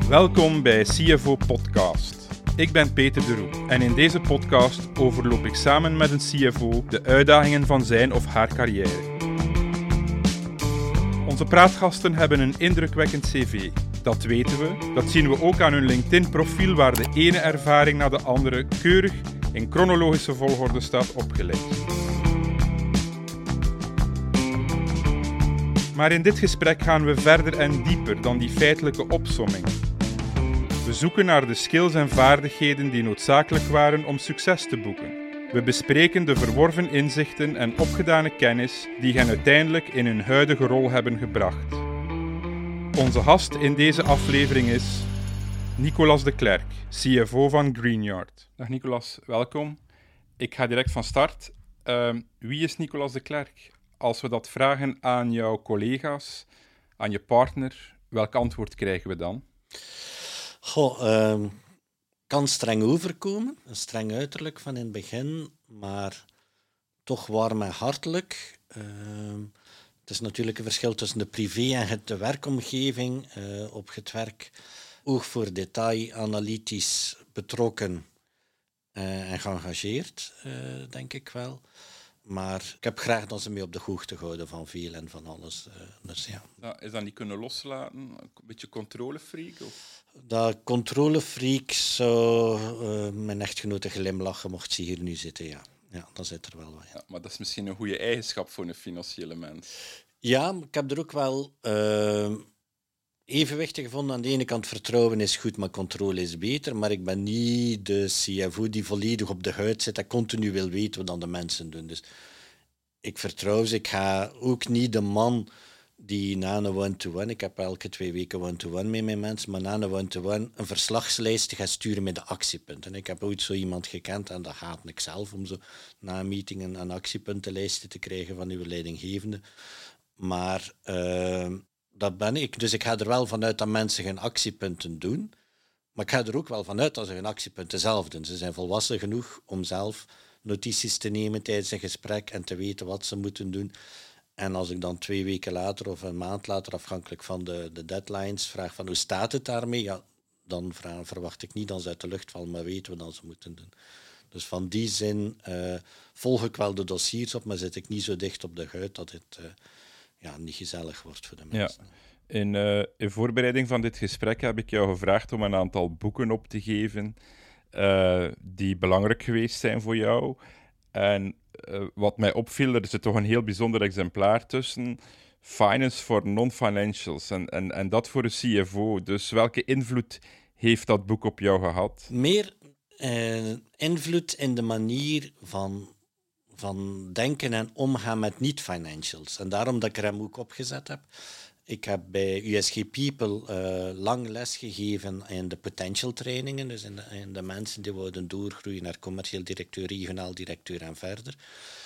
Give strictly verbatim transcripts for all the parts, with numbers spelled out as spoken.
Welkom bij C F O Podcast. Ik ben Peter de Roe en in deze podcast overloop ik samen met een C F O de uitdagingen van zijn of haar carrière. Onze praatgasten hebben een indrukwekkend cv. Dat weten we, dat zien we ook aan hun LinkedIn-profiel waar de ene ervaring na de andere keurig in chronologische volgorde staat opgelicht. Maar in dit gesprek gaan we verder en dieper dan die feitelijke opsomming. We zoeken naar de skills en vaardigheden die noodzakelijk waren om succes te boeken. We bespreken de verworven inzichten en opgedane kennis die hen uiteindelijk in hun huidige rol hebben gebracht. Onze gast in deze aflevering is Nicolas de Klerk, C F O van Greenyard. Dag Nicolas, welkom. Ik ga direct van start. Uh, wie is Nicolas de Klerk? Als we dat vragen aan jouw collega's, aan je partner, welk antwoord krijgen we dan? Goh, uh, kan streng overkomen, een streng uiterlijk van in het begin, maar toch warm en hartelijk. Uh, het is natuurlijk een verschil tussen de privé en de werkomgeving. Uh, op het werk oog voor detail, analytisch betrokken uh, en geëngageerd, uh, denk ik wel. Maar ik heb graag dat ze mee op de hoogte houden van veel en van alles. Uh, dus, ja. Ja, is dat niet kunnen loslaten? Een beetje controlefreak? Of? Dat controlefreak zou uh, mijn echtgenote glimlachen mocht ze hier nu zitten, ja. Ja, dat zit er wel bij. Ja. Ja, maar dat is misschien een goede eigenschap voor een financiële mens. Ja, maar ik heb er ook wel uh, evenwichtig gevonden. Aan de ene kant vertrouwen is goed, maar controle is beter. Maar ik ben niet de C F O die volledig op de huid zit en continu wil weten wat dan de mensen doen. Dus ik vertrouw ze. Ik ga ook niet de man die na een one-to-one, ik heb elke twee weken one-to-one met mijn mensen, maar na een one-to-one een verslagslijst gaat sturen met de actiepunten. Ik heb ooit zo iemand gekend en dat haat ik zelf, om zo na een meeting een, een actiepuntenlijst te krijgen van uw leidinggevende. Maar uh, dat ben ik. Dus ik ga er wel vanuit dat mensen geen actiepunten doen, maar ik ga er ook wel vanuit dat ze geen actiepunten zelf doen. Ze zijn volwassen genoeg om zelf notities te nemen tijdens een gesprek en te weten wat ze moeten doen. En als ik dan twee weken later of een maand later, afhankelijk van de, de deadlines, vraag van hoe staat het daarmee, ja, dan vraag, verwacht ik niet dat ze uit de lucht vallen, maar weten we dat ze moeten doen. Dus van die zin uh, volg ik wel de dossiers op, maar zit ik niet zo dicht op de huid dat het uh, ja, niet gezellig wordt voor de mensen. Ja. In, uh, in voorbereiding van dit gesprek heb ik jou gevraagd om een aantal boeken op te geven uh, die belangrijk geweest zijn voor jou. En uh, wat mij opviel, er zit toch een heel bijzonder exemplaar tussen. Finance for Non-Financials. En, en, en dat voor een C F O. Dus welke invloed heeft dat boek op jou gehad? Meer uh, invloed in de manier van, van denken en omgaan met niet-financials. En daarom dat ik er hem ook opgezet heb. Ik heb bij U S G People uh, lang lesgegeven in de potential trainingen, dus in de, in de mensen die wilden doorgroeien naar commercieel directeur, regionaal directeur en verder.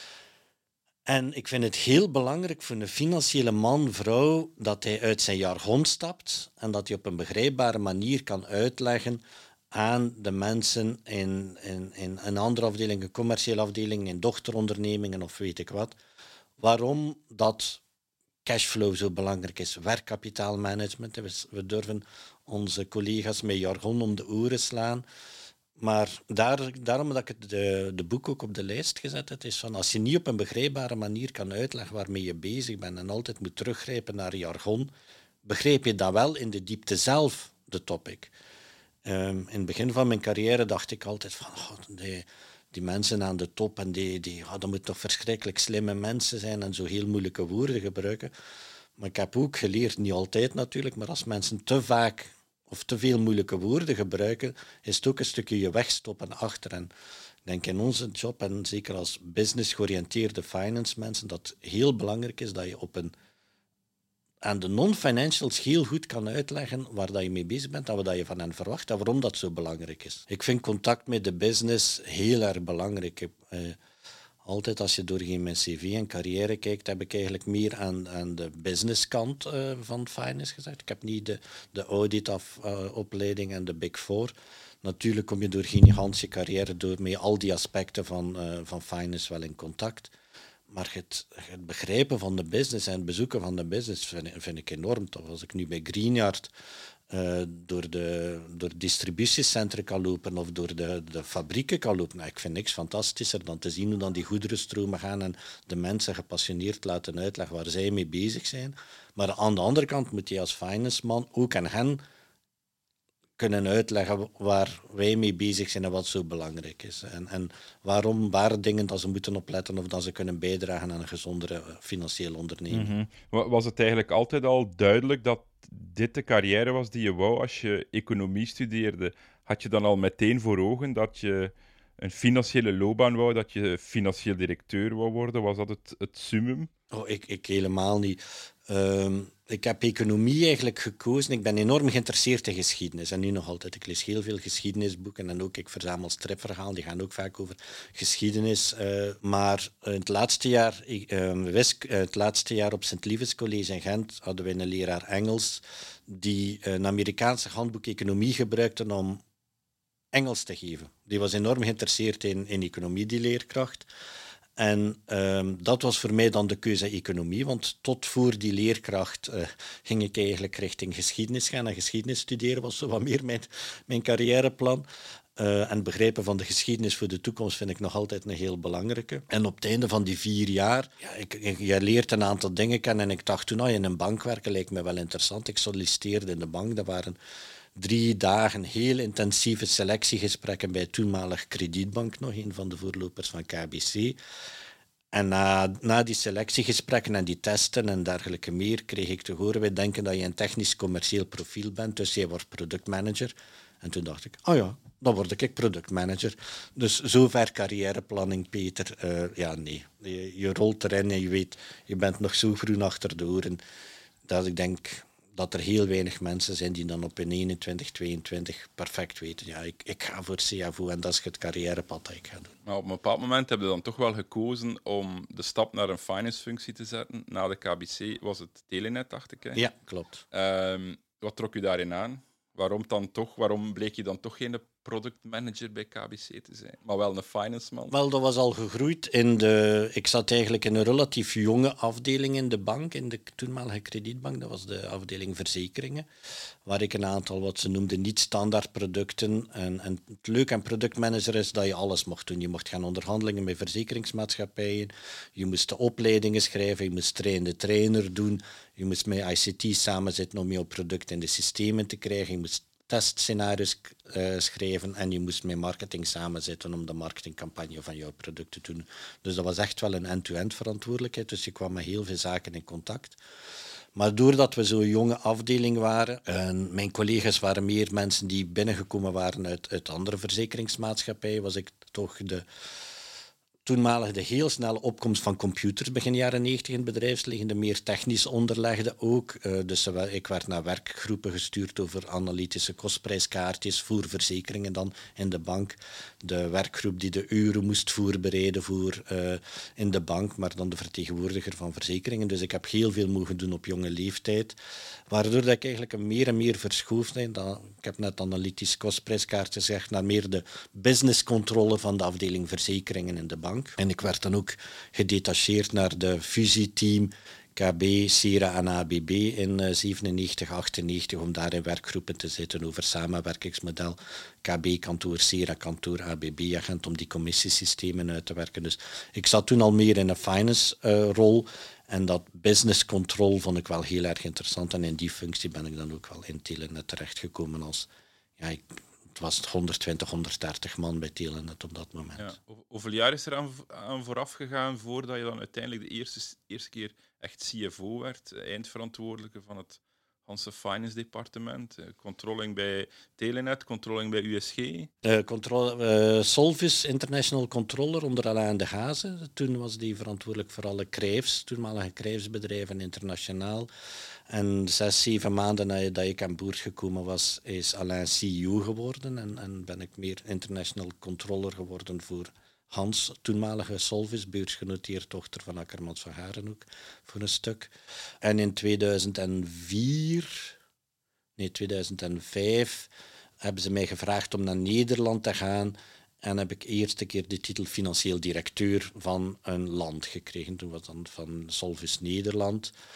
En ik vind het heel belangrijk voor een financiële man, vrouw, dat hij uit zijn jargon stapt en dat hij op een begrijpbare manier kan uitleggen aan de mensen in, in, in een andere afdeling, een commerciële afdeling, in dochterondernemingen of weet ik wat, waarom dat cashflow zo belangrijk is, werkkapitaalmanagement. We durven onze collega's met jargon om de oren slaan. Maar daar, daarom dat ik het de, de boek ook op de lijst gezet heb, is van als je niet op een begrijpbare manier kan uitleggen waarmee je bezig bent en altijd moet teruggrijpen naar jargon, begrijp je dan wel in de diepte zelf de topic. Um, in het begin van mijn carrière dacht ik altijd van oh, die, die mensen aan de top en die, die, oh, dat moeten toch verschrikkelijk slimme mensen zijn en zo heel moeilijke woorden gebruiken. Maar ik heb ook geleerd, niet altijd natuurlijk, maar als mensen te vaak of te veel moeilijke woorden gebruiken, is het ook een stukje je wegstoppen achter. En ik denk in onze job, en zeker als business-georiënteerde finance mensen, dat het heel belangrijk is dat je op een aan de non-financials heel goed kan uitleggen waar dat je mee bezig bent en wat je van hen verwacht en waarom dat zo belangrijk is. Ik vind contact met de business heel erg belangrijk. Ik, uh, altijd als je doorheen mijn cv en carrière kijkt, heb ik eigenlijk meer aan, aan de businesskant uh, van finance gezegd. Ik heb niet de, de auditopleiding uh, en de Big Four. Natuurlijk kom je doorheen je hele carrière door met al die aspecten van, uh, van finance wel in contact. Maar het, het begrijpen van de business en het bezoeken van de business vind, vind ik enorm tof. Als ik nu bij Greenyard uh, door, de, door distributiecentra kan lopen of door de, de fabrieken kan lopen. Nou, ik vind niks fantastischer dan te zien hoe dan die goederenstromen gaan en de mensen gepassioneerd laten uitleggen waar zij mee bezig zijn. Maar aan de andere kant moet je als financeman ook aan hen kunnen uitleggen waar wij mee bezig zijn en wat zo belangrijk is. En, en waarom, waar dingen dat ze moeten opletten of dat ze kunnen bijdragen aan een gezondere financiële onderneming. Mm-hmm. Was het eigenlijk altijd al duidelijk dat dit de carrière was die je wou als je economie studeerde? Had je dan al meteen voor ogen dat je een financiële loopbaan wou, dat je financieel directeur wou worden? Was dat het, het summum? Oh, ik, ik helemaal niet. Um, ik heb economie eigenlijk gekozen. Ik ben enorm geïnteresseerd in geschiedenis. En nu nog altijd. Ik lees heel veel geschiedenisboeken. En ook ik verzamel stripverhalen. Die gaan ook vaak over geschiedenis. Uh, maar in het laatste jaar, uh, West, uh, het laatste jaar op Sint-Lievens College in Gent hadden we een leraar Engels die een Amerikaanse handboek economie gebruikte om Engels te geven. Die was enorm geïnteresseerd in, in economie, die leerkracht. En um, dat was voor mij dan de keuze economie, want tot voor die leerkracht uh, ging ik eigenlijk richting geschiedenis gaan. En geschiedenis studeren was zo wat meer mijn, mijn carrièreplan. Uh, en begrijpen van de geschiedenis voor de toekomst vind ik nog altijd een heel belangrijke. En op het einde van die vier jaar, ja, ik, ik, je leert een aantal dingen kennen. En ik dacht toen, nou, in een bank werken lijkt me wel interessant. Ik solliciteerde in de bank, dat waren drie dagen heel intensieve selectiegesprekken bij toenmalig Kredietbank, nog een van de voorlopers van K B C. En na, na die selectiegesprekken en die testen en dergelijke meer, kreeg ik te horen, wij denken dat je een technisch-commercieel profiel bent, dus jij wordt productmanager. En toen dacht ik, oh ja, dan word ik productmanager. Dus zover carrièreplanning, Peter. Uh, ja, nee. Je, je rolt erin en je weet, je bent nog zo groen achter de oren, dat ik denk dat er heel weinig mensen zijn die dan op hun eenentwintig, tweeëntwintig perfect weten. Ja, ik, ik ga voor C F O en dat is het carrièrepad dat ik ga doen. Maar op een bepaald moment heb je dan toch wel gekozen om de stap naar een finance-functie te zetten. Na de K B C was het Telenet, dacht ik. Hè? Ja, klopt. Um, wat trok je daarin aan? Waarom dan toch? Waarom bleek je dan toch geen productmanager bij K B C te zijn, maar wel een finance man? Wel, dat was al gegroeid in de... Ik zat eigenlijk in een relatief jonge afdeling in de bank, in de toenmalige kredietbank. Dat was de afdeling verzekeringen, waar ik een aantal, wat ze noemden, niet-standaard producten. En, en het leuke aan productmanager is dat je alles mocht doen. Je mocht gaan onderhandelingen met verzekeringsmaatschappijen, je moest de opleidingen schrijven, je moest trainde trainer doen, je moest met I C T samenzitten om je product in de systemen te krijgen, je moest testscenario's uh, schrijven en je moest met marketing samenzitten om de marketingcampagne van jouw product te doen. Dus dat was echt wel een end-to-end verantwoordelijkheid, dus je kwam met heel veel zaken in contact. Maar doordat we zo'n jonge afdeling waren, en mijn collega's waren meer mensen die binnengekomen waren uit, uit andere verzekeringsmaatschappijen, was ik toch de... Toenmalig de heel snelle opkomst van computers, begin jaren negentig in het bedrijfsleven, de meer technisch onderlegde ook. Uh, dus uh, ik werd naar werkgroepen gestuurd over analytische kostprijskaartjes voor verzekeringen dan in de bank. De werkgroep die de euro moest voorbereiden voor uh, in de bank, maar dan de vertegenwoordiger van verzekeringen. Dus ik heb heel veel mogen doen op jonge leeftijd, waardoor dat ik eigenlijk een meer en meer verschoof ben. Dat, ik heb net analytische kostprijskaartjes gezegd, naar meer de businesscontrole van de afdeling verzekeringen in de bank. En ik werd dan ook gedetacheerd naar de fusieteam K B, Sera en A B B in zevenennegentig, achtennegentig om daar in werkgroepen te zitten over samenwerkingsmodel K B-kantoor, Sera-kantoor, A B B-agent om die commissiesystemen uit te werken. Dus ik zat toen al meer in een finance-rol uh, en dat business control vond ik wel heel erg interessant en in die functie ben ik dan ook wel in Telenet terechtgekomen als... Ja, ik, Het was honderdtwintig, honderddertig man bij Telenet op dat moment. Ja. Hoeveel jaar is er aan, aan vooraf gegaan voordat je dan uiteindelijk de eerste, eerste keer echt C F O werd, eindverantwoordelijke van het Hanse Finance Departement, controlling bij Telenet, controlling bij U S G? Uh, control, uh, Solvis International Controller onder Alain de Haze. Toen was die verantwoordelijk voor alle krijfs, toenmalige krijfsbedrijven internationaal. En zes, zeven maanden nadat ik aan boord gekomen was, is Alain C E O geworden en, en ben ik meer international controller geworden voor Hans, toenmalige Solvis, beursgenoteerd dochter van Akkermans van Harenhoek, voor een stuk. En in tweeduizend vier, nee, tweeduizend vijf hebben ze mij gevraagd om naar Nederland te gaan en heb ik eerste keer de titel financieel directeur van een land gekregen. Toen was dat van Solvis Nederland.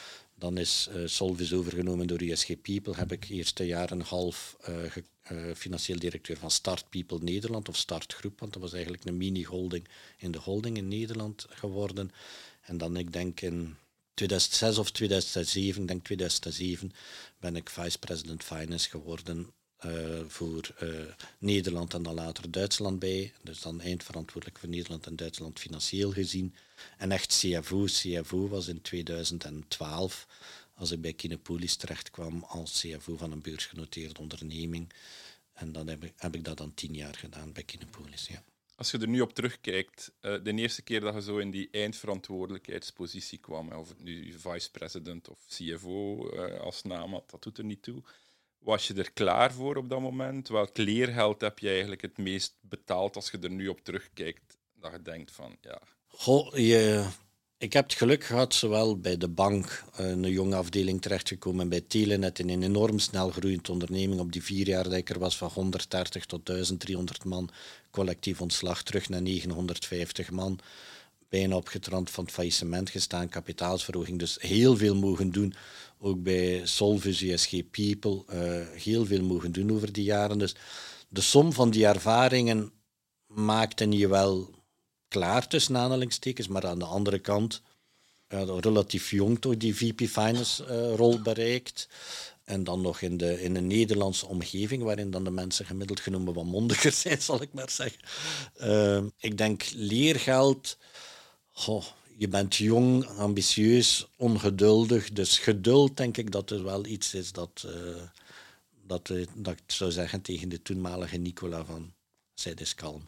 Dan is uh, Solvis overgenomen door U S G People. Heb ik eerst een jaar en een half uh, ge, uh, financieel directeur van Start People Nederland, of Start Groep, want dat was eigenlijk een mini-holding in de holding in Nederland geworden. En dan, ik denk in tweeduizend zes of tweeduizend zeven, ik denk tweeduizend zeven, ben ik Vice President Finance geworden uh, voor uh, Nederland en dan later Duitsland bij. Dus dan eindverantwoordelijk voor Nederland en Duitsland financieel gezien. En echt C F O. C F O was in tweeduizend twaalf, als ik bij Kinepolis terecht kwam als C F O van een beursgenoteerde onderneming. En dan heb ik, heb ik dat dan tien jaar gedaan bij Kinepolis, ja. Als je er nu op terugkijkt, uh, de eerste keer dat je zo in die eindverantwoordelijkheidspositie kwam, of het nu vice-president of C F O uh, als naam had, dat doet er niet toe. Was je er klaar voor op dat moment? Welk leergeld heb je eigenlijk het meest betaald als je er nu op terugkijkt, dat je denkt van, ja... Goh, je... Ik heb het geluk gehad, zowel bij de bank, een jonge afdeling terechtgekomen, bij Telenet, in een enorm snel groeiend onderneming. Op die vier jaar dat ik er was, van honderddertig tot duizend driehonderd man, collectief ontslag, terug naar negenhonderdvijftig man. Bijna op het rand van het faillissement gestaan, kapitaalsverhoging. Dus heel veel mogen doen, ook bij Solvis, U S G People, uh, heel veel mogen doen over die jaren. Dus de som van die ervaringen maakte je wel... klaar tussen aanhalingstekens, maar aan de andere kant uh, relatief jong toch die V P Finance uh, rol bereikt. En dan nog in, de, in een Nederlandse omgeving, waarin dan de mensen gemiddeld genomen wat mondiger zijn, zal ik maar zeggen. Uh, ik denk leergeld, oh, je bent jong, ambitieus, ongeduldig. Dus geduld denk ik dat er wel iets is dat, uh, dat, uh, dat ik zou zeggen tegen de toenmalige Nicola van, zij is kalm.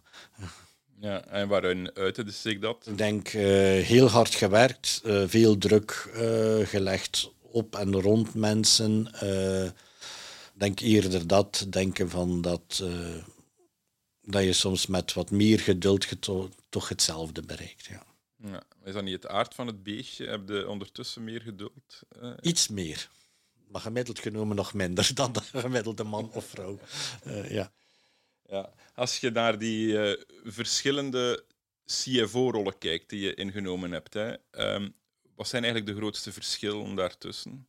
Ja, en waarin uitte zich dat? Ik denk uh, heel hard gewerkt, uh, veel druk uh, gelegd op en rond mensen. Uh, denk eerder dat, denken van dat, uh, dat je soms met wat meer geduld geto- toch hetzelfde bereikt. Ja. Ja, is dat niet het aard van het beestje? Heb je ondertussen meer geduld? Uh, Iets meer, maar gemiddeld genomen nog minder dan de gemiddelde man of vrouw. Uh, ja. Ja, als je naar die uh, verschillende C F O-rollen kijkt die je ingenomen hebt, hè, um, wat zijn eigenlijk de grootste verschillen daartussen?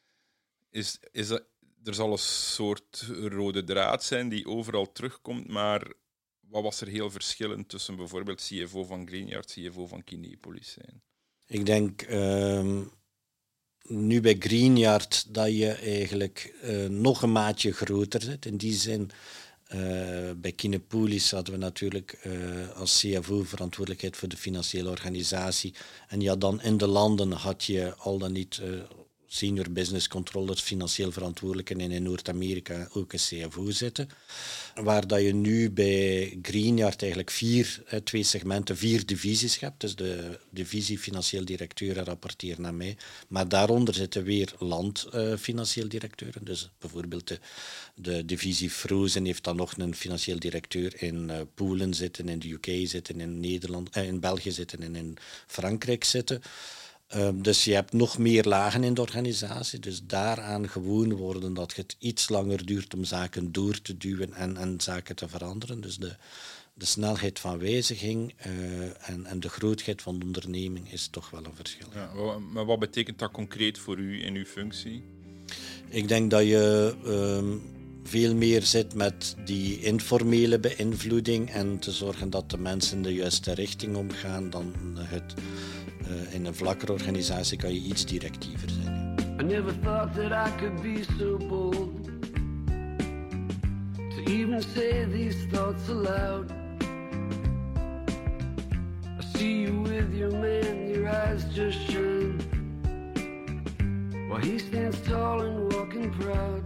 Is, is dat, er zal een soort rode draad zijn die overal terugkomt, maar wat was er heel verschillend tussen bijvoorbeeld C F O van Greenyard, C F O van Kinepolis zijn? Ik denk um, nu bij Greenyard dat je eigenlijk uh, nog een maatje groter zit. In die zin... Uh, bij Kinepolis hadden we natuurlijk uh, als C F O verantwoordelijkheid voor de financiële organisatie. En ja, dan in de landen had je al dan niet uh, senior business controllers, financieel verantwoordelijken, en in Noord-Amerika ook een C F O zitten. Waar dat je nu bij Greenyard eigenlijk vier, uh, twee segmenten, vier divisies hebt. Dus de divisie financieel directeuren rapporteren naar mij. Maar daaronder zitten weer landfinancieel uh, directeuren. Dus bijvoorbeeld de, de divisie Frozen heeft dan nog een financieel directeur in uh, Polen zitten, in de U K zitten, in Nederland, uh, in België zitten en in Frankrijk zitten. Uh, dus je hebt nog meer lagen in de organisatie. Dus daaraan gewoon worden dat het iets langer duurt om zaken door te duwen en, en zaken te veranderen. Dus de, de snelheid van wijziging uh, en, en de grootheid van de onderneming is toch wel een verschil. Ja, maar wat betekent dat concreet voor u in uw functie? Ik denk dat je um, veel meer zit met die informele beïnvloeding en te zorgen dat de mensen in de juiste richting omgaan dan het... Uh, in een vlakkere organisatie kan je iets directiever zijn. I never thought that I could be so bold to even say these thoughts aloud. I see you with your man, your eyes just shine while he stands tall and walking proud.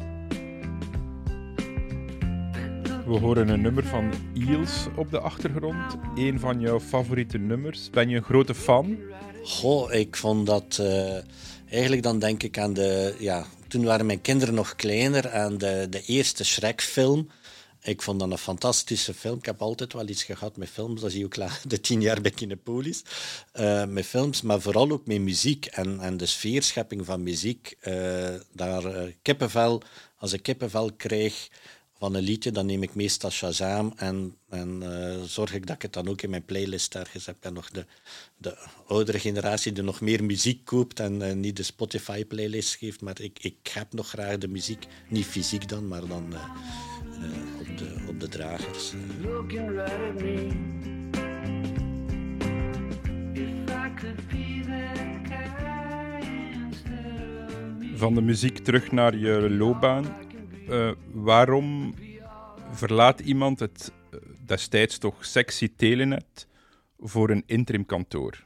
We horen een nummer van Eels op de achtergrond. Een van jouw favoriete nummers. Ben je een grote fan? Goh, ik vond dat... Uh, eigenlijk dan denk ik aan de... Ja, toen waren mijn kinderen nog kleiner, aan de, de eerste Shrek-film. Ik vond dat een fantastische film. Ik heb altijd wel iets gehad met films. Dat zie je ook klaar, de tien jaar bij Kinepolis. Uh, met films, maar vooral ook met muziek. En, en de sfeerschepping van muziek. Uh, daar uh, kippenvel... Als ik kippenvel krijg... van een liedje, dan neem ik meestal Shazam en, en uh, zorg ik dat ik het dan ook in mijn playlist ergens heb. En nog de, de oudere generatie die nog meer muziek koopt en uh, niet de Spotify-playlist geeft. Maar ik, ik heb nog graag de muziek, niet fysiek dan, maar dan uh, uh, op, de, op de dragers. Uh. Looking right at me. If I could be that guy instead of me. Van de muziek terug naar je loopbaan. Uh, waarom verlaat iemand het uh, destijds toch sexy Telenet voor een interim kantoor?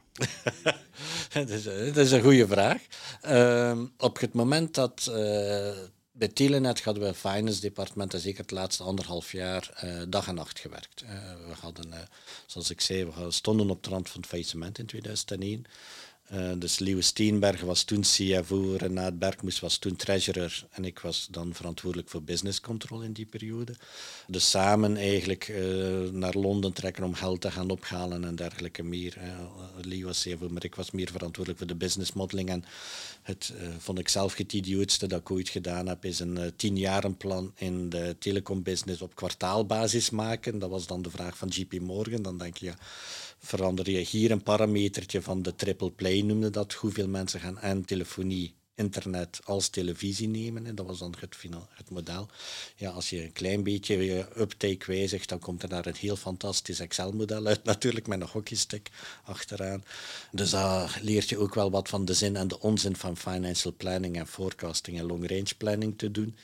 dat, is, dat is een goede vraag. Uh, op het moment dat uh, bij Telenet hadden we een finance departement en zeker het laatste anderhalf jaar uh, dag en nacht gewerkt. Uh, we hadden, uh, zoals ik zei, we stonden op de rand van het faillissement in tweeduizend één. Uh, dus Leo Steenberg was toen C F O, Renaat Bergmoes was toen treasurer en ik was dan verantwoordelijk voor business control in die periode. Dus samen eigenlijk uh, naar Londen trekken om geld te gaan ophalen en dergelijke meer. Uh, Leo was C F O, maar ik was meer verantwoordelijk voor de business modeling. En het uh, vond ik zelf het idiootste dat ik ooit gedaan heb, is een uh, tienjarenplan in de telecombusiness op kwartaalbasis maken. Dat was dan de vraag van J P Morgan. Dan denk je, ja, verander je hier een parametertje van de triple play, noemde dat. Hoeveel mensen gaan en telefonie, internet als televisie nemen. En dat was dan het, het model. Ja, als je een klein beetje je uptake wijzigt, dan komt er daar een heel fantastisch Excel-model uit. Natuurlijk met een hockeystick achteraan. Dus daar uh, leert je ook wel wat van de zin en de onzin van financial planning en forecasting en long-range planning te doen.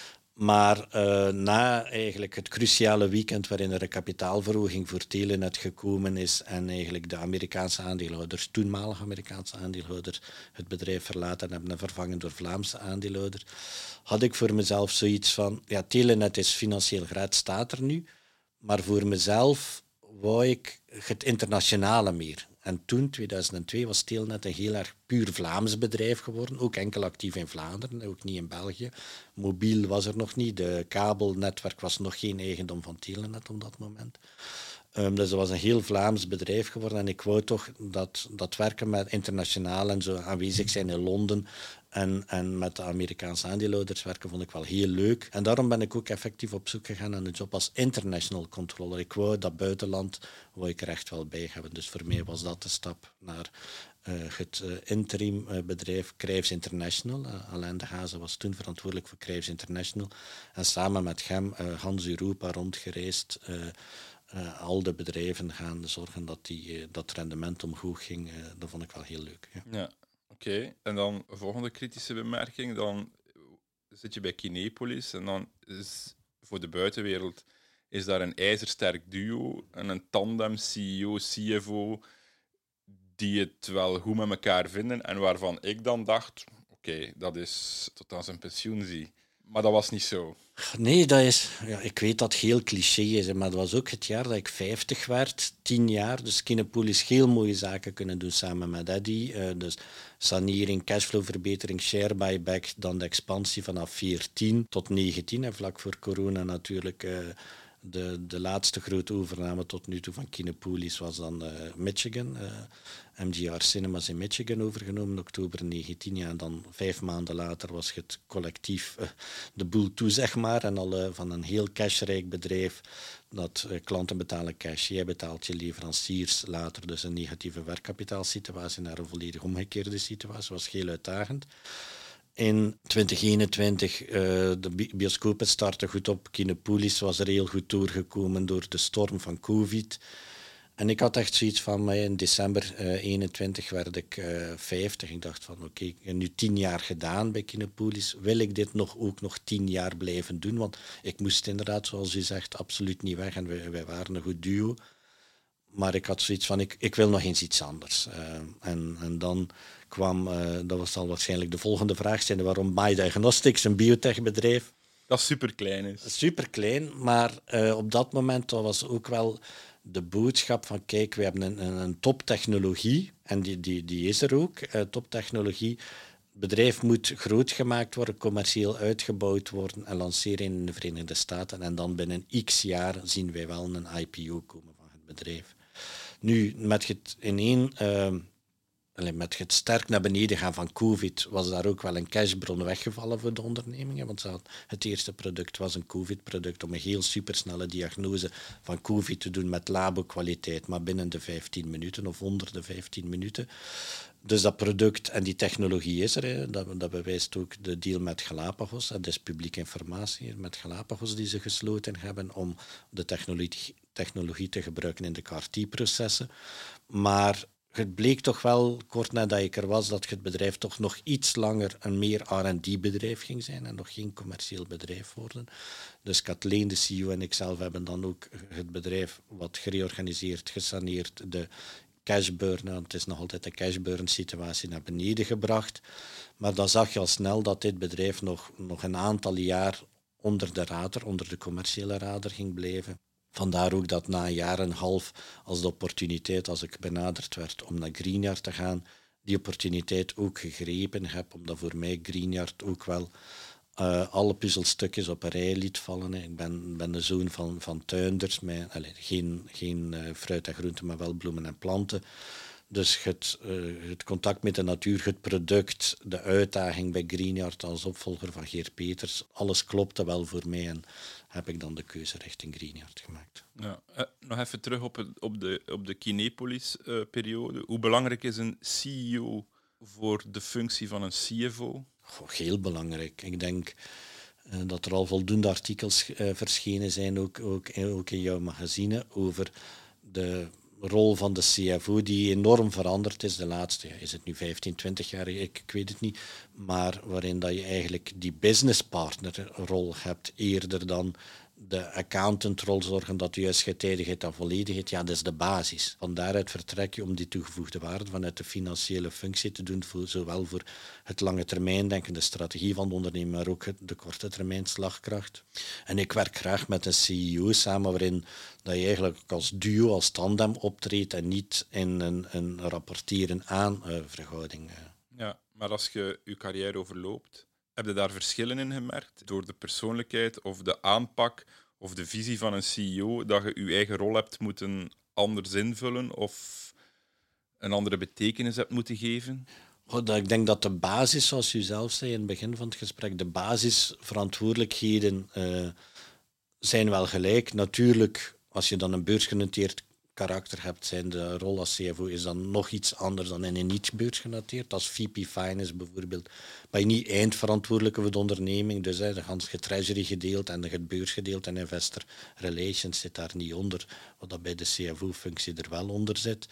Maar uh, na eigenlijk het cruciale weekend waarin er een kapitaalverhoging voor Telenet gekomen is en eigenlijk de Amerikaanse aandeelhouders, toenmalige Amerikaanse aandeelhouders, het bedrijf verlaten hebben en vervangen door Vlaamse aandeelhouders, had ik voor mezelf zoiets van, ja, Telenet is financieel graad, staat er nu, maar voor mezelf wou ik het internationale meer. En toen, tweeduizend twee, was Telenet een heel erg puur Vlaams bedrijf geworden. Ook enkel actief in Vlaanderen, ook niet in België. Mobiel was er nog niet. De kabelnetwerk was nog geen eigendom van Telenet op dat moment. Um, dus dat was een heel Vlaams bedrijf geworden. En ik wou toch dat, dat werken met internationaal en zo aanwezig zijn in Londen en, en met de Amerikaanse aandeelhouders werken, vond ik wel heel leuk. En daarom ben ik ook effectief op zoek gegaan naar een job als international controller. Ik wou dat buitenland, wou ik er echt wel bij hebben. Dus voor mij was dat de stap naar uh, het uh, interim uh, bedrijf Crijves International. Uh, Alain de Haze was toen verantwoordelijk voor Crijves International. En samen met hem uh, Hans Europa rondgereisd. Uh, Uh, al de bedrijven gaan zorgen dat die, uh, dat rendement omhoog ging. Uh, dat vond ik wel heel leuk. Ja, ja oké. Okay. En dan volgende kritische bemerking. Dan zit je bij Kinepolis en dan is voor de buitenwereld is daar een ijzersterk duo en een tandem C E O, C F O die het wel goed met elkaar vinden en waarvan ik dan dacht, oké, okay, dat is tot aan zijn pensioen zie. Maar dat was niet zo. Nee, dat is, ja, ik weet dat het heel cliché is, maar dat was ook het jaar dat ik vijftig werd, tien jaar. Dus Kinepolis heel mooie zaken kunnen doen samen met Eddy. Uh, dus sanering, cashflowverbetering, share buyback, dan de expansie vanaf veertien tot negentien. En vlak voor corona natuurlijk uh, de, de laatste grote overname tot nu toe van Kinepolis was dan uh, Michigan. Uh, M G R Cinemas in Michigan overgenomen, oktober negentien. Ja, en dan vijf maanden later was het collectief uh, de boel toe, zeg maar. En al uh, van een heel cashrijk bedrijf dat uh, klanten betalen cash, jij betaalt je leveranciers later. Dus een negatieve werkkapitaalsituatie naar een volledig omgekeerde situatie. Was heel uitdagend. In twintig eenentwintig, uh, de bioscopen startten goed op. Kinepolis was er heel goed doorgekomen door de storm van COVID. En ik had echt zoiets van, maar in december tweeduizend eenentwintig werd ik uh, vijftig. Ik dacht van, oké, okay, ik heb nu tien jaar gedaan bij Kinepolis. Wil ik dit nog, ook nog tien jaar blijven doen? Want ik moest inderdaad, zoals u zegt, absoluut niet weg. En wij, wij waren een goed duo. Maar ik had zoiets van, ik, ik wil nog eens iets anders. Uh, en, en dan kwam, uh, dat was al waarschijnlijk de volgende vraag zijn, waarom BioDiagnostics, een biotechbedrijf. Dat superklein is. Superklein, maar uh, op dat moment was ook wel de boodschap van, kijk, we hebben een, een, een toptechnologie, en die, die, die is er ook, uh, toptechnologie. Het bedrijf moet groot gemaakt worden, commercieel uitgebouwd worden en lanceren in de Verenigde Staten. En dan binnen x jaar zien wij wel een I P O komen van het bedrijf. Nu, met het in één uh, alleen met het sterk naar beneden gaan van COVID was daar ook wel een cashbron weggevallen voor de ondernemingen. Want ze had, het eerste product was een COVID-product om een heel supersnelle diagnose van COVID te doen met labo-kwaliteit, maar binnen de vijftien minuten of onder de vijftien minuten. Dus dat product en die technologie is er. Hè. Dat, dat bewijst ook de deal met Galapagos. Dat is publieke informatie met Galapagos die ze gesloten hebben om de technologie, technologie te gebruiken in de C A R T-processen. Maar het bleek toch wel, kort nadat ik er was, dat het bedrijf toch nog iets langer een meer R en D-bedrijf ging zijn en nog geen commercieel bedrijf worden. Dus Kathleen, de C E O en ikzelf hebben dan ook het bedrijf wat gereorganiseerd, gesaneerd, de cashburn, het is nog altijd een cashburn situatie, naar beneden gebracht. Maar dan zag je al snel dat dit bedrijf nog, nog een aantal jaar onder de radar, onder de commerciële radar ging blijven. Vandaar ook dat na een jaar en een half, als de opportuniteit, als ik benaderd werd om naar Greenyard te gaan, die opportuniteit ook gegrepen heb, omdat voor mij Greenyard ook wel uh, alle puzzelstukjes op een rij liet vallen. Hè. Ik ben, ben de zoon van, van tuinders, met, allez, geen, geen uh, fruit en groenten, maar wel bloemen en planten. Dus het, uh, het contact met de natuur, het product, de uitdaging bij Greenyard als opvolger van Geert Peters, alles klopte wel voor mij en heb ik dan de keuze richting Greenyard gemaakt. Ja, uh, nog even terug op, het, op de, op de Kinepolis-periode. Uh, Hoe belangrijk is een C E O voor de functie van een C F O? Goh, heel belangrijk. Ik denk uh, dat er al voldoende artikels uh, verschenen zijn, ook, ook, ook in jouw magazine, over de rol van de C F O die enorm veranderd is de laatste, ja, is het nu vijftien, twintig jaar, ik, ik weet het niet, maar waarin dat je eigenlijk die businesspartnerrol hebt eerder dan de accountantrol, zorgen dat juist getijdigheid en volledigheid, ja, dat is de basis. Van daaruit vertrek je om die toegevoegde waarde vanuit de financiële functie te doen, voor, zowel voor het lange termijn denken, de strategie van de onderneming, maar ook het, de korte termijn slagkracht. En ik werk graag met een C E O samen, waarin dat je eigenlijk als duo, als tandem optreedt en niet in een, een rapporteren aan uh, verhouding. Uh. Ja, maar als je je carrière overloopt, heb je daar verschillen in gemerkt? Door de persoonlijkheid of de aanpak of de visie van een C E O, dat je je eigen rol hebt moeten anders invullen of een andere betekenis hebt moeten geven? Oh, ik denk dat de basis, zoals u zelf zei in het begin van het gesprek, de basisverantwoordelijkheden uh, zijn wel gelijk. Natuurlijk, als je dan een beursgenoteerd karakter hebt, zijn de rol als C F O is dan nog iets anders dan in een niet beursgenoteerd. Als V P Finance bijvoorbeeld ben je niet eindverantwoordelijke voor de onderneming, dus hè, dan het treasury gedeelte en het beursgedeelte en investor relations zit daar niet onder, wat dat bij de C F O-functie er wel onder zit.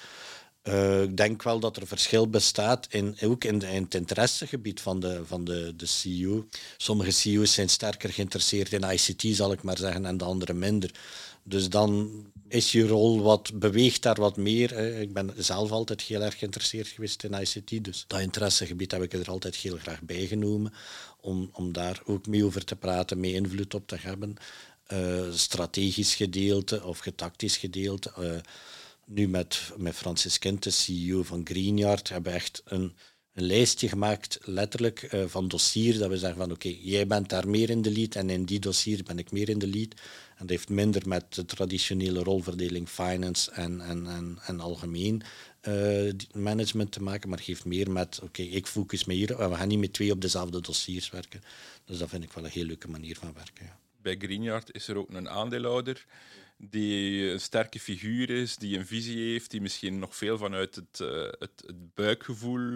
Uh, ik denk wel dat er verschil bestaat, in, ook in, de, in het interessegebied van, de, van de, de C E O. Sommige C E O's zijn sterker geïnteresseerd in I C T, zal ik maar zeggen, en de andere minder. Dus dan is je rol wat, beweegt daar wat meer. Ik ben zelf altijd heel erg geïnteresseerd geweest in I C T, dus dat interessegebied heb ik er altijd heel graag bij genomen, om, om daar ook mee over te praten, mee invloed op te hebben. Uh, strategisch gedeelte of getactisch gedeelte. Uh, nu met, met Francis Kint, de C E O van Greenyard, hebben we echt een, een lijstje gemaakt, letterlijk, uh, van dossiers, dat we zeggen van oké, okay, jij bent daar meer in de lead en in die dossier ben ik meer in de lead. En dat heeft minder met de traditionele rolverdeling finance en, en, en, en algemeen uh, management te maken, maar geeft meer met oké, okay, ik focus me hier, we gaan niet met twee op dezelfde dossiers werken. Dus dat vind ik wel een heel leuke manier van werken. Ja. Bij Greenyard is er ook een aandeelhouder die een sterke figuur is, die een visie heeft, die misschien nog veel vanuit het, uh, het, het buikgevoel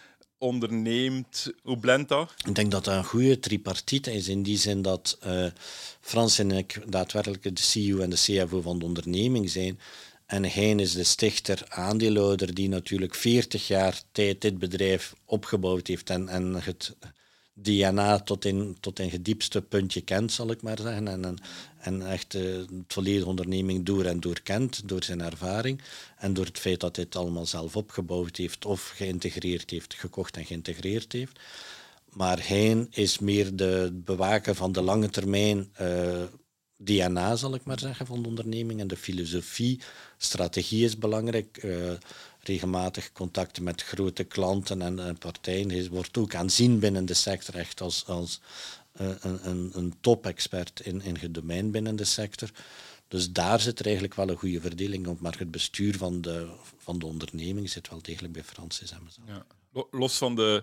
onderneemt. Hoe blendt dat? Ik denk dat dat een goede tripartite is, in die zin dat uh, Frans en ik daadwerkelijk de C E O en de C F O van de onderneming zijn. En Hein is de stichter, aandeelhouder, die natuurlijk veertig jaar tijd dit bedrijf opgebouwd heeft en, en het D N A tot in, tot in het diepste puntje kent, zal ik maar zeggen. En, en, en echt uh, het volledige onderneming door en door kent, door zijn ervaring. En door het feit dat hij het allemaal zelf opgebouwd heeft of geïntegreerd heeft, gekocht en geïntegreerd heeft. Maar Hein is meer de bewaker van de lange termijn uh, D N A, zal ik maar zeggen, van de onderneming. En de filosofie, strategie is belangrijk. Uh, regelmatig contacten met grote klanten en, en partijen. Hij wordt ook aanzien binnen de sector echt als, als uh, een, een, een top-expert in, in het domein binnen de sector. Dus daar zit er eigenlijk wel een goede verdeling op. Maar het bestuur van de, van de onderneming zit wel degelijk bij Francis en mezelf. Ja. Los van de,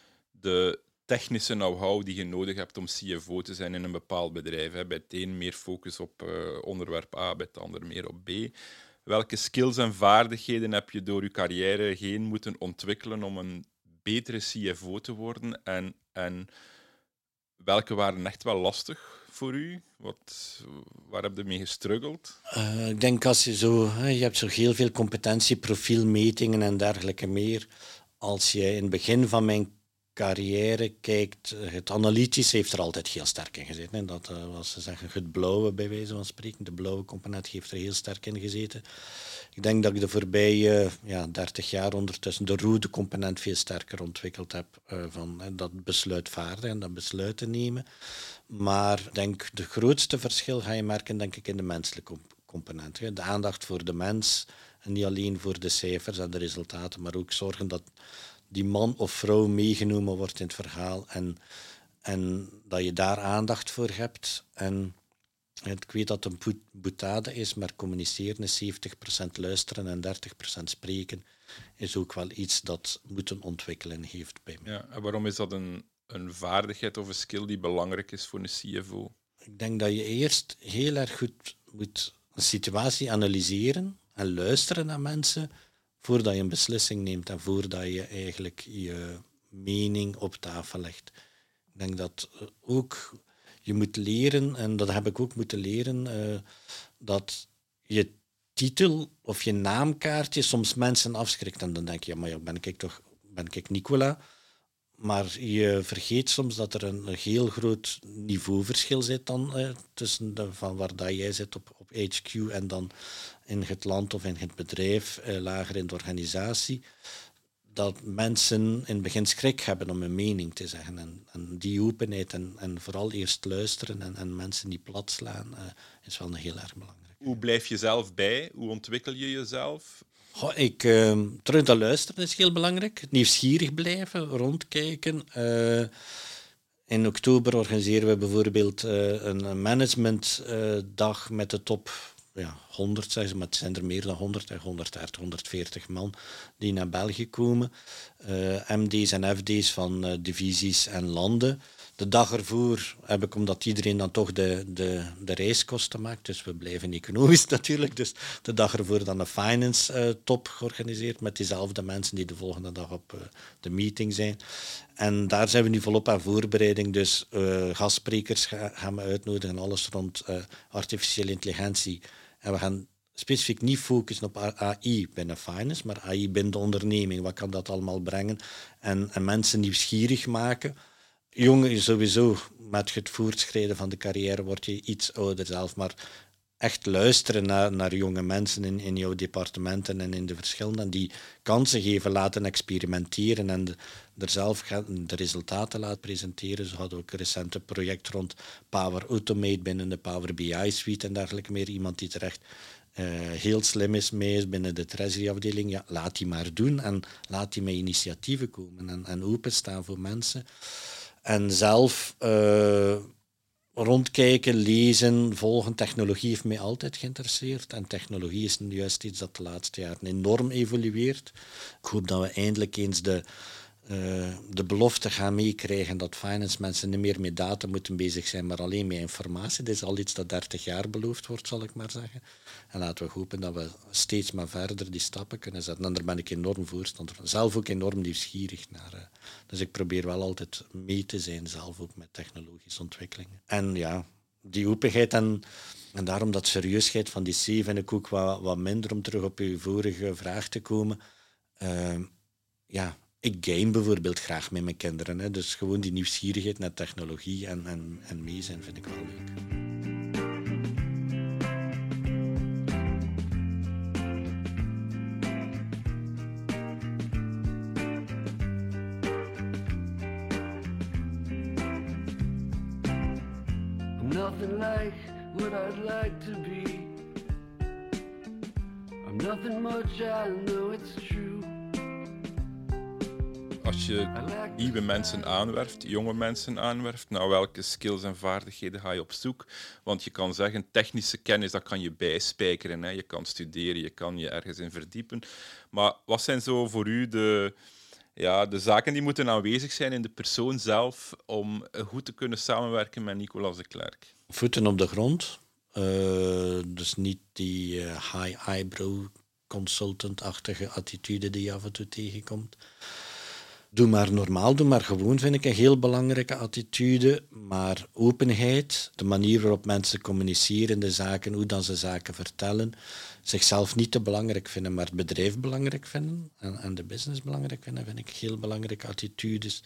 de technische know-how die je nodig hebt om C F O te zijn in een bepaald bedrijf. Hè. Bij het een meer focus op uh, onderwerp A, bij het ander meer op B. Welke skills en vaardigheden heb je door je carrière heen moeten ontwikkelen om een betere C F O te worden? En, en welke waren echt wel lastig voor u? Wat, waar heb je mee gestruggeld? Uh, ik denk als je zo... Hè, je hebt zo heel veel competentieprofielmetingen en dergelijke meer. Als je in het begin van mijn carrière kijkt, het analytische heeft er altijd heel sterk in gezeten. Hè. Dat uh, was ze zeggen, het blauwe bij wijze van spreken. De blauwe component heeft er heel sterk in gezeten. Ik denk dat ik de voorbije ja, dertig jaar ondertussen de rode component veel sterker ontwikkeld heb. Uh, van hè, dat besluitvaardig en dat besluiten nemen. Maar ik denk de grootste verschil ga je merken denk ik in de menselijke component. Hè. De aandacht voor de mens en niet alleen voor de cijfers en de resultaten, maar ook zorgen dat die man of vrouw meegenomen wordt in het verhaal en, en dat je daar aandacht voor hebt. En ik weet dat het een boutade is, maar communiceren is zeventig procent luisteren en dertig procent spreken is ook wel iets dat moeten ontwikkelen heeft bij mij. Ja, en waarom is dat een, een vaardigheid of een skill die belangrijk is voor een C F O? Ik denk dat je eerst heel erg goed moet een situatie analyseren en luisteren naar mensen voordat je een beslissing neemt en voordat je eigenlijk je mening op tafel legt. Ik denk dat ook je moet leren, en dat heb ik ook moeten leren, uh, dat je titel of je naamkaartje soms mensen afschrikt. En dan denk je, ja, maar ja, ben ik toch ben ik Nicola? Maar je vergeet soms dat er een, een heel groot niveauverschil zit dan, uh, tussen de, van waar dat jij zit op, op H Q en dan in het land of in het bedrijf, uh, lager in de organisatie. Dat mensen in het begin schrik hebben om een mening te zeggen. En, en die openheid en, en vooral eerst luisteren en, en mensen die plat slaan, uh, is wel heel erg belangrijk. Hoe blijf je zelf bij? Hoe ontwikkel je jezelf? Goh, ik, uh, terug dat luisteren is heel belangrijk. Nieuwsgierig blijven, rondkijken. Uh, in oktober organiseren we bijvoorbeeld uh, een managementdag uh, met de top ja, honderd, zeggen ze, maar het zijn er meer dan honderd, honderddertig, honderdveertig man die naar België komen. Uh, M D's en F D's van uh, divisies en landen. De dag ervoor heb ik, omdat iedereen dan toch de, de, de reiskosten maakt, dus we blijven economisch natuurlijk, dus de dag ervoor dan een finance uh, top georganiseerd met diezelfde mensen die de volgende dag op uh, de meeting zijn. En daar zijn we nu volop aan voorbereiding, dus uh, gastsprekers ga, gaan we uitnodigen, alles rond uh, artificiële intelligentie. En we gaan specifiek niet focussen op A I binnen finance, maar A I binnen de onderneming. Wat kan dat allemaal brengen? En, en mensen nieuwsgierig maken. Jongen, sowieso, met het voortschrijden van de carrière word je iets ouder zelf, maar echt luisteren naar, naar jonge mensen in, in jouw departementen en in de verschillende, en die kansen geven, laten experimenteren en de, er zelf gaan, de resultaten laten presenteren. Ze hadden ook een recente project rond Power Automate binnen de Power B I Suite en dergelijke meer. Iemand die terecht uh, heel slim is mee is binnen de Treasury-afdeling. Ja, laat die maar doen en laat die met initiatieven komen en, en openstaan voor mensen. En zelf uh, rondkijken, lezen, volgen. Technologie heeft mij altijd geïnteresseerd. En technologie is juist iets dat de laatste jaren enorm evolueert. Ik hoop dat we eindelijk eens de, uh, de belofte gaan meekrijgen dat finance mensen niet meer met data moeten bezig zijn, maar alleen met informatie. Dit is al iets dat dertig jaar beloofd wordt, zal ik maar zeggen. En laten we hopen dat we steeds maar verder die stappen kunnen zetten. En daar ben ik enorm voorstander van. Zelf ook enorm nieuwsgierig naar. Uh, dus ik probeer wel altijd mee te zijn, zelf ook met technologische ontwikkelingen. En ja, die openheid en, en daarom dat serieusheid van die C vind ik ook wat, wat minder, om terug op uw vorige vraag te komen. Uh, ja, ik game bijvoorbeeld graag met mijn kinderen. Hè. Dus gewoon die nieuwsgierigheid naar technologie en, en, en mee zijn vind ik wel leuk. Nothing like what I'd like to be. I'm nothing much, I know it's true. Als je nieuwe mensen aanwerft, jonge mensen aanwerft, naar welke skills en vaardigheden ga je op zoek? Want je kan zeggen, technische kennis, dat kan je bijspijkeren. Hè. Je kan studeren, je kan je ergens in verdiepen. Maar wat zijn zo voor u de, ja, de zaken die moeten aanwezig zijn in de persoon zelf om goed te kunnen samenwerken met Nicolas de Clercq? Voeten op de grond. Uh, dus niet die uh, high eyebrow consultant-achtige attitude die je af en toe tegenkomt. Doe maar normaal, doe maar gewoon, vind ik een heel belangrijke attitude. Maar openheid, de manier waarop mensen communiceren, de zaken, hoe dan ze zaken vertellen, zichzelf niet te belangrijk vinden, maar het bedrijf belangrijk vinden en, en de business belangrijk vinden, vind ik heel belangrijke attitudes.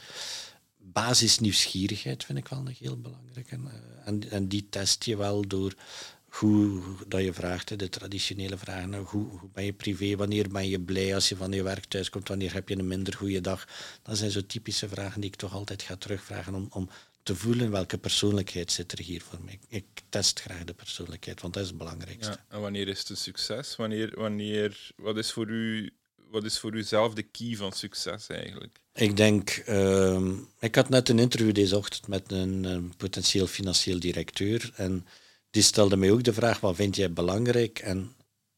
Basisnieuwsgierigheid vind ik wel nog heel belangrijk. En, en, en die test je wel door hoe dat je vraagt, de traditionele vragen. Hoe, hoe ben je privé? Wanneer ben je blij als je van je werk thuis komt? Wanneer heb je een minder goede dag? Dat zijn zo typische vragen die ik toch altijd ga terugvragen om, om te voelen welke persoonlijkheid zit er hier voor mij. Ik test graag de persoonlijkheid, want dat is het belangrijkste. Ja, en wanneer is het een succes? Wanneer, wanneer, wat is voor u... Wat is voor u zelf de key van succes eigenlijk? Ik denk, uh, ik had net een interview deze ochtend met een, een potentieel financieel directeur en die stelde mij ook de vraag, wat vind jij belangrijk? En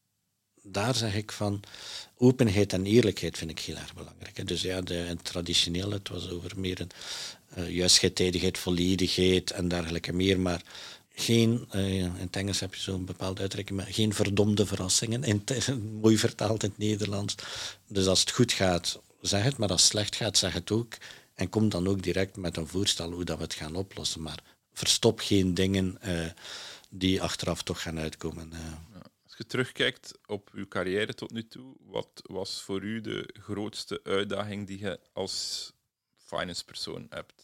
daar zeg ik van, openheid en eerlijkheid vind ik heel erg belangrijk. Dus ja, de, en traditioneel, het was over meer een uh, juistheid, tijdigheid, volledigheid en dergelijke meer, maar geen, uh, in het Engels heb je zo'n bepaalde uitdrukking, maar geen verdomde verrassingen, in t- mooi vertaald in het Nederlands. Dus als het goed gaat, zeg het, maar als het slecht gaat, zeg het ook. En kom dan ook direct met een voorstel hoe dat we het gaan oplossen. Maar verstop geen dingen uh, die achteraf toch gaan uitkomen. Uh. Ja, als je terugkijkt op uw carrière tot nu toe, wat was voor u de grootste uitdaging die je als finance persoon hebt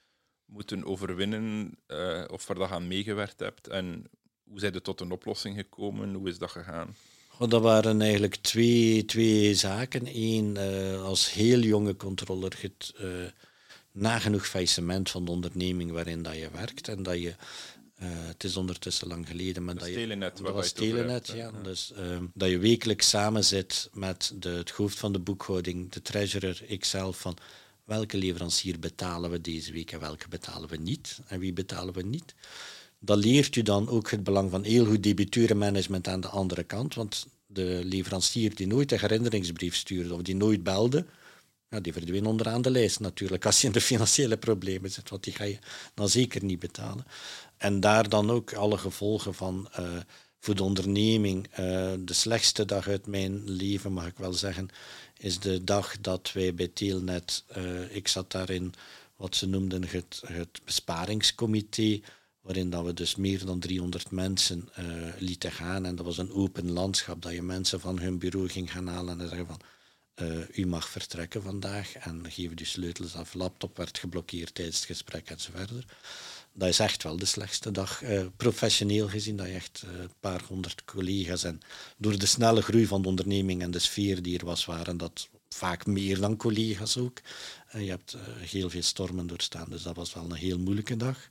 moeten overwinnen, uh, of waar dat aan meegewerkt hebt, en hoe zijn je tot een oplossing gekomen? Hoe is dat gegaan? Oh, dat waren eigenlijk twee, twee zaken. Eén, uh, als heel jonge controller het uh, nagenoeg faillissement van de onderneming waarin dat je werkt en dat je, uh, het is ondertussen lang geleden, maar dat, dat je... Telenet, dat was Telenet, ja. ja. Dus, uh, dat je wekelijks samen zit met de, het hoofd van de boekhouding, de treasurer, ikzelf, van welke leverancier betalen we deze week en welke betalen we niet en wie betalen we niet. Dat leert u dan ook het belang van heel goed debiteurenmanagement aan de andere kant, want de leverancier die nooit een herinneringsbrief stuurde of die nooit belde, ja, die verdween onderaan de lijst natuurlijk als je in de financiële problemen zit, want die ga je dan zeker niet betalen. En daar dan ook alle gevolgen van uh, voor de onderneming. Uh, de slechtste dag uit mijn leven, mag ik wel zeggen, is de dag dat wij bij Telenet, uh, ik zat daar in wat ze noemden het, het besparingscomité, waarin dat we dus meer dan driehonderd mensen uh, lieten gaan. En dat was een open landschap, dat je mensen van hun bureau ging gaan halen en zeggen van, uh, u mag vertrekken vandaag en geven u sleutels af. Laptop werd geblokkeerd tijdens het gesprek en zo verder. Dat is echt wel de slechtste dag, uh, professioneel gezien, dat je echt uh, een paar honderd collega's en door de snelle groei van de onderneming en de sfeer die er was, waren dat vaak meer dan collega's ook. Uh, je hebt uh, heel veel stormen doorstaan, dus dat was wel een heel moeilijke dag.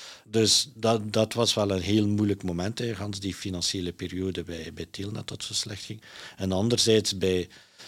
Dus dat, dat was wel een heel moeilijk moment, hè, gans die financiële periode bij, bij Telenet dat zo slecht ging. En anderzijds bij,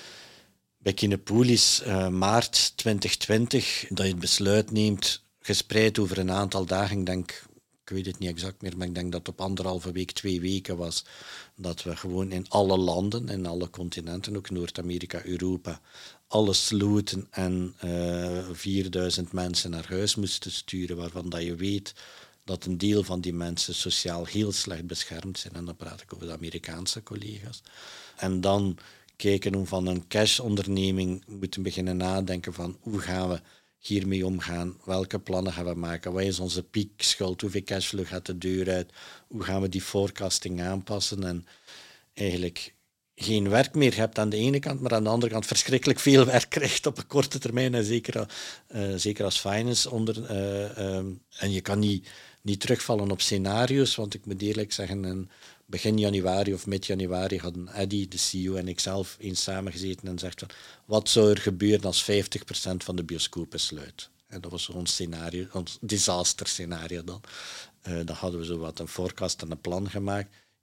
bij Kinepolis, uh, maart twintig twintig, dat je het besluit neemt, gespreid over een aantal dagen, ik denk, ik weet het niet exact meer, maar ik denk dat het op anderhalve week, twee weken was, dat we gewoon in alle landen, in alle continenten, ook Noord-Amerika, Europa, alles sloten en uh, vierduizend mensen naar huis moesten sturen, waarvan dat je weet dat een deel van die mensen sociaal heel slecht beschermd zijn. En dan praat ik over de Amerikaanse collega's. En dan kijken hoe van een cash-onderneming moeten beginnen nadenken van hoe gaan we hiermee omgaan, welke plannen gaan we maken, wat is onze piekschuld, hoeveel cashflow gaat de deur uit, hoe gaan we die forecasting aanpassen en eigenlijk geen werk meer hebt aan de ene kant, maar aan de andere kant verschrikkelijk veel werk krijgt op een korte termijn en zeker, uh, zeker als finance onder. Uh, um, en je kan niet, niet terugvallen op scenario's, want ik moet eerlijk zeggen, in begin januari of mid januari hadden Eddie, de C E O en ikzelf eens samengezeten en zegt van, wat zou er gebeuren als vijftig procent van de bioscopen sluit? En dat was ons scenario, ons disaster scenario dan. Uh, dan hadden we zo wat een forecast en een plan gemaakt. Ja,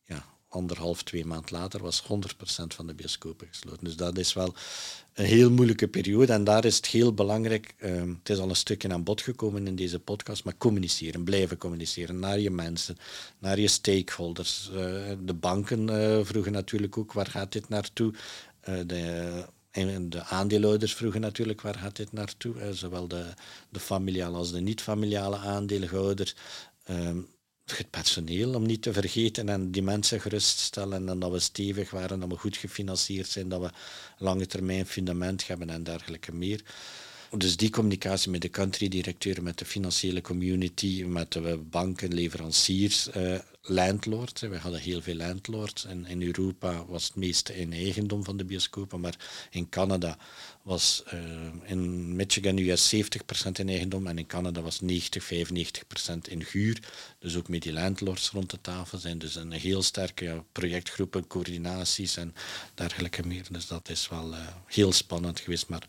anderhalf, twee maand later was honderd procent van de bioscopen gesloten. Dus dat is wel een heel moeilijke periode. En daar is het heel belangrijk, uh, het is al een stukje aan bod gekomen in deze podcast, maar communiceren, blijven communiceren naar je mensen, naar je stakeholders. Uh, de banken uh, vroegen natuurlijk ook, waar gaat dit naartoe? Uh, de, en de aandeelhouders vroegen natuurlijk, waar gaat dit naartoe? Uh, zowel de, de familiale als de niet-familiale aandeelhouders. Uh, Het personeel, om niet te vergeten, en die mensen geruststellen en dat we stevig waren, dat we goed gefinancierd zijn, dat we lange termijn fundament hebben en dergelijke meer. Dus die communicatie met de country-directeur, met de financiële community, met de banken, leveranciers, uh, landlords. We hadden heel veel landlords. En in Europa was het meeste in eigendom van de bioscopen, maar in Canada was uh, in Michigan U S zeventig procent in eigendom en in Canada was negentig, vijfennegentig procent in huur. Dus ook met die landlords rond de tafel zijn. Dus een heel sterke ja, projectgroepen, coördinaties en dergelijke meer. Dus dat is wel uh, heel spannend geweest. Maar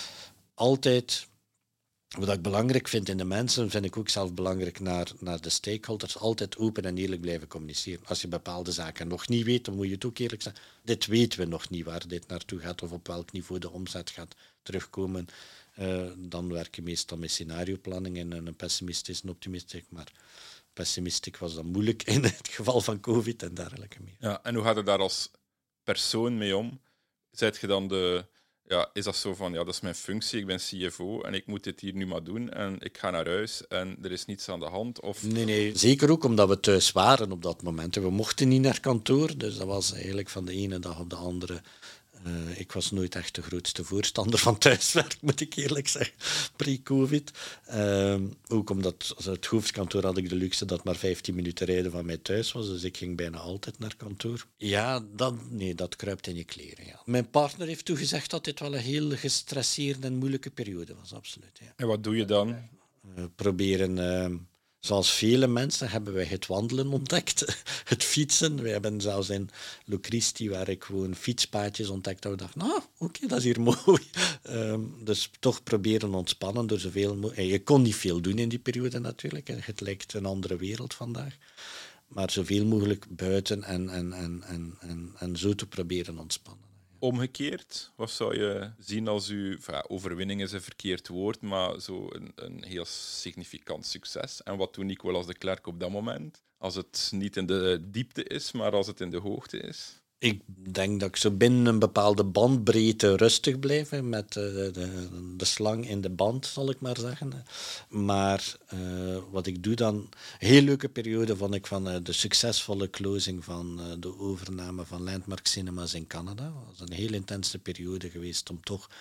altijd, wat ik belangrijk vind in de mensen, vind ik ook zelf belangrijk naar, naar de stakeholders, altijd open en eerlijk blijven communiceren. Als je bepaalde zaken nog niet weet, dan moet je het ook eerlijk zeggen. Dit weten we nog niet, waar dit naartoe gaat of op welk niveau de omzet gaat terugkomen. Uh, dan werk je meestal met scenarioplanning en een pessimistisch en optimistisch. Maar pessimistisch was dan moeilijk in het geval van COVID en dergelijke meer. Ja, en hoe gaat je daar als persoon mee om? Zijt je dan de... Ja, is dat zo van, ja, dat is mijn functie, ik ben C F O en ik moet dit hier nu maar doen en ik ga naar huis en er is niets aan de hand? Of... Nee, nee, zeker ook omdat we thuis waren op dat moment. We mochten niet naar kantoor, dus dat was eigenlijk van de ene dag op de andere. Uh, ik was nooit echt de grootste voorstander van thuiswerk, moet ik eerlijk zeggen, pre-COVID. Uh, ook omdat het hoofdkantoor had ik de luxe dat maar vijftien minuten rijden van mij thuis was, dus ik ging bijna altijd naar kantoor. Ja, dat, nee, dat kruipt in je kleren. Ja. Mijn partner heeft toegezegd dat dit wel een heel gestresseerde en moeilijke periode was, absoluut. Ja. En wat doe je dan? Uh, proberen... Uh, Zoals vele mensen hebben wij het wandelen ontdekt, het fietsen. We hebben zelfs in Locristi, waar ik gewoon fietspaadjes ontdekt, dat we dachten, nou, oké, okay, dat is hier mooi. Um, dus toch proberen ontspannen door zoveel mogelijk. Je kon niet veel doen in die periode natuurlijk, het lijkt een andere wereld vandaag. Maar zoveel mogelijk buiten en, en, en, en, en, en zo te proberen ontspannen. Omgekeerd, wat zou je zien als uw ja, overwinning is een verkeerd woord, maar zo een, een heel significant succes? En wat doet Nicolas de Klerk op dat moment? Als het niet in de diepte is, maar als het in de hoogte is? Ik denk dat ik zo binnen een bepaalde bandbreedte rustig blijf, met de, de, de slang in de band, zal ik maar zeggen. Maar uh, wat ik doe dan... Een heel leuke periode vond ik van uh, de succesvolle closing van uh, de overname van Landmark Cinemas in Canada. Dat was een heel intense periode geweest om toch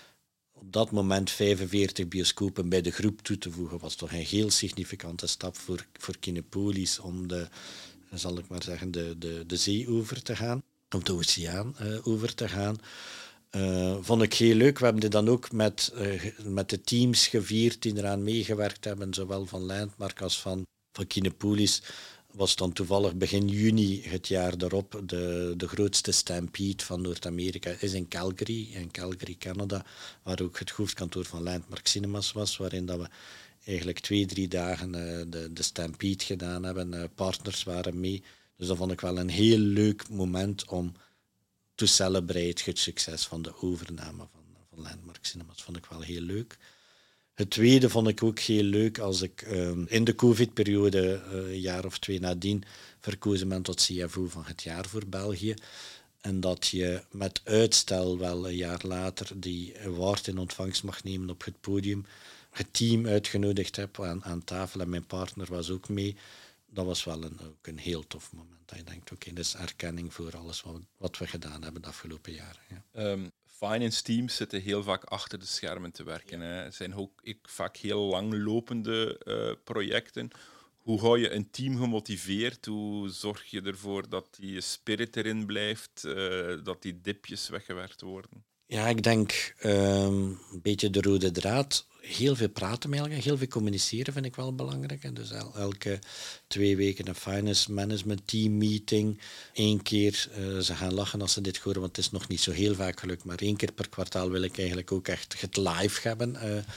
op dat moment vijfenveertig bioscopen bij de groep toe te voegen. Was toch een heel significante stap voor, voor Kinepolis om de... zal ik maar zeggen, de, de, de zee over te gaan, of de oceaan uh, over te gaan. Uh, vond ik heel leuk. We hebben dit dan ook met, uh, met de teams gevierd die eraan meegewerkt hebben, zowel van Landmark als van, van Kinepolis. Was dan toevallig begin juni het jaar daarop de, de grootste stampede van Noord-Amerika is in Calgary, in Calgary, Canada, waar ook het hoofdkantoor van Landmark Cinemas was, waarin dat we eigenlijk twee, drie dagen uh, de, de stampede gedaan hebben. Uh, partners waren mee. Dus dat vond ik wel een heel leuk moment om te celebrate het succes van de overname van, van Landmark Cinemas. Dat vond ik wel heel leuk. Het tweede vond ik ook heel leuk als ik uh, in de COVID-periode, uh, een jaar of twee nadien, verkozen ben tot C F O van het jaar voor België. En dat je met uitstel wel een jaar later die award in ontvangst mag nemen op het podium. Het team uitgenodigd heb aan, aan tafel en mijn partner was ook mee. Dat was wel een, ook een heel tof moment. Je denkt, oké, okay, dat is erkenning voor alles wat we, wat we gedaan hebben de afgelopen jaren. Ja. Um, finance teams zitten heel vaak achter de schermen te werken. Hè. Het zijn ook vaak heel langlopende uh, projecten. Hoe hou je een team gemotiveerd? Hoe zorg je ervoor dat die spirit erin blijft, uh, dat die dipjes weggewerkt worden? Ja, ik denk um, een beetje de rode draad. Heel veel praten met elkaar, heel veel communiceren vind ik wel belangrijk. En dus el- elke twee weken een finance management team meeting. Eén keer, uh, ze gaan lachen als ze dit horen, want het is nog niet zo heel vaak gelukt. Maar één keer per kwartaal wil ik eigenlijk ook echt het live hebben. Uh,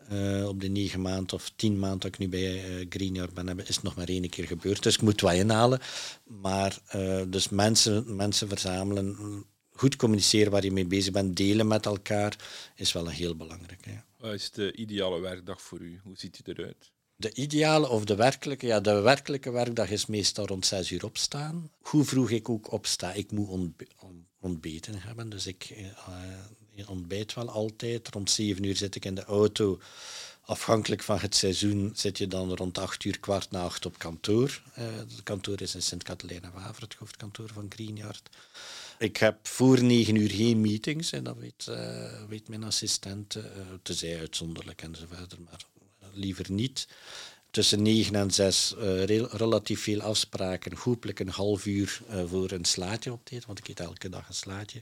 Uh, op de negen maanden of tien maanden dat ik nu bij uh, Greenyard ben, is het nog maar één keer gebeurd. Dus ik moet wat inhalen. Maar uh, dus mensen, mensen verzamelen, goed communiceren waar je mee bezig bent, delen met elkaar, is wel een heel belangrijk. Ja. Wat is de ideale werkdag voor u? Hoe ziet die eruit? De ideale of de werkelijke? Ja, de werkelijke werkdag is meestal rond zes uur opstaan. Hoe vroeg ik ook opsta, ik moet ontbe- ontbeten hebben. Dus ik uh, ontbijt wel altijd. Rond zeven uur zit ik in de auto. Afhankelijk van het seizoen zit je dan rond acht uur, kwart na acht op kantoor. Uh, het kantoor is in Sint-Katelijne-Waver, het hoofdkantoor van Greenyard. Ik heb voor negen uur geen meetings, en dat weet, uh, weet mijn assistent. Uh, tenzij uitzonderlijk en zo verder, maar liever niet. Tussen negen en zes uh, re- relatief veel afspraken. Hopelijk een half uur uh, voor een slaatje op te eten, want ik eet elke dag een slaatje.